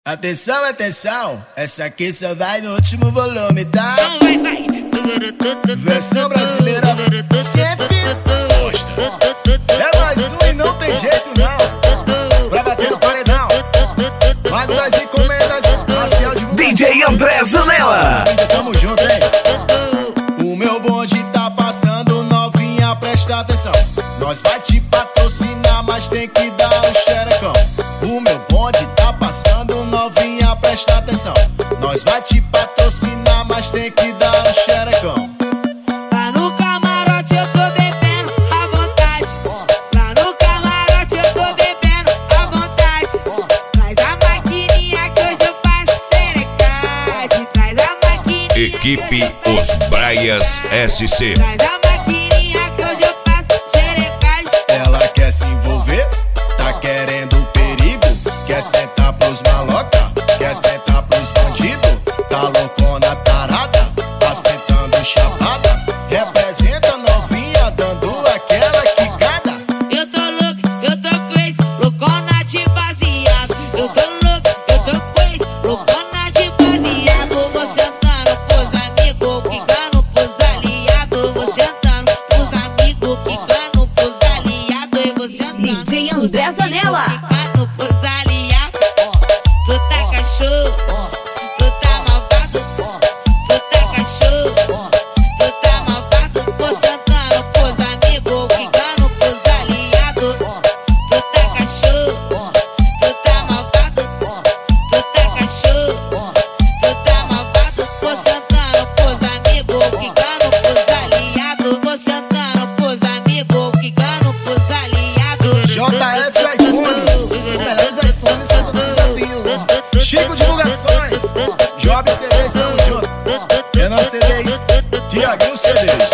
Atenção, atenção, essa aqui só vai no último volume, tá? Versão brasileira, chefe gosta. É mais um e não tem jeito não. Pra bater no paredão, Mago das encomendas, Marcial de DJ André Zanella. Tamo junto, hein? O meu bonde tá passando, novinha, presta atenção. Nós vai te patrocinar, mas tem que dar um xerecão. O meu bonde tá passando, novinha, presta atenção. Nós vai te patrocinar, mas tem que dar um xerecão. Lá no camarote eu tô bebendo à vontade. Lá no camarote eu tô bebendo à vontade. Traz a maquininha que hoje eu passo xerecade. Traz a maquininha. Equipe Os Braias SC. Traz a maquininha que hoje eu passo xerecade. Ela quer se envolver, tá querendo perigo. Quer sentar pros maloca, quer sentar pros bandidos. Tá loucona, tarada, tá sentando chapada. Representa novinha, dando aquela quicada. Eu tô louco, eu tô crazy, loucona de baseado. Eu tô louco, eu tô crazy, loucona de baseado. Vou sentando pros amigos, quicando pros aliados. Vou sentando pros amigos, quicando pros aliados. E vou sentando DJ André Zanella. quicando pros aliados. Tu tá cachorro, tu tá malvado. Tu tá cachorro, tu tá malvado. Vou sentando pros amigos, quicando pros aliados. Tu tá cachorro, tu tá malvado. Tu tá cachorro, tu tá malvado. Vou sentando pros amigos, quicando pros aliados. Vou sentando pros amigos, quicando pros aliados. JF iPhone, os melhores iPhones só você já viu. Chico Divulgações, Job CDs, tamo junto. Renan CDs, Tiaguinho CDs.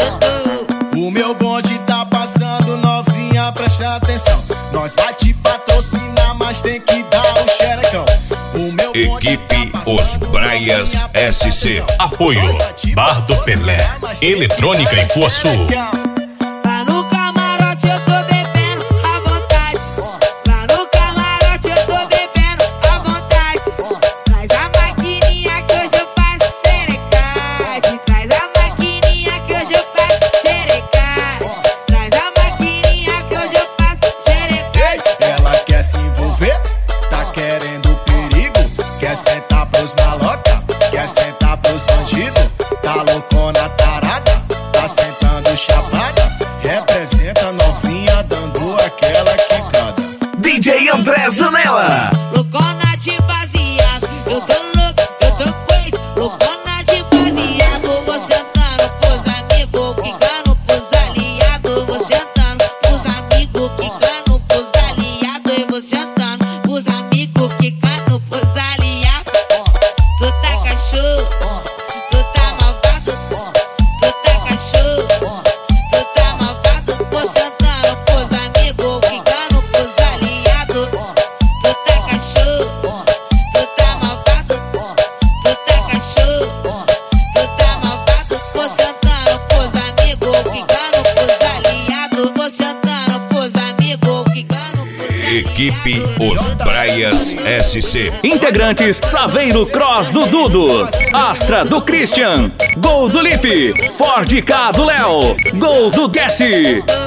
O meu bonde tá passando, novinha, presta atenção. Nós vai te patrocinar, mas tem que dar um xerecão. O meu bonde Equipe tá Os passando, Braias novinha, presta SC. atenção. Apoio Nós vai te Bar do Pelé, patrocinar, mas tem que Eletrônica dar em um Poaçu. xerecão. Lá no camarote eu tô bebendo à vontade. Lá no camarote eu tô bebendo à vontade. Traz a maquininha que hoje eu passo xerecade. Traz a maquininha que hoje eu passo xerecade. Traz a maquininha que hoje eu passo xerecade. Ela quer se envolver, tá querendo perigo. Quer sentar pros maloca, quer sentar pros bandidos. Tá loucona, tarada, tá sentando chapada. Representa novinha, dando aquela quicada. DJ André Zanella. Loucona de baseado. Eu tô louco, eu tô crazy, loucona de baseado. Vou sentando pros amigos, quicando pros aliados. Vou sentando pros amigos, quicando pros aliados. E vou sentando pros amigos, quicando pros aliados. Tu tá cachorro, tu tá malvado. Tu tá cachorro, tu tá malvado. Vou sentando pros amigos, quicando pros aliados. Tu tá cachorro, tu tá malvado. Tu tá cachorro, tu tá malvado. Vou sentando pros amigos, quicando pros aliados. Vou sentando pros amigos, quicando pros aliados. Equipe Os Braias SC. Integrantes: Saveiro Cross do Dudo, Astra do Christian, Gol do Lipe, Ford K do Léo, Gol do Guessi.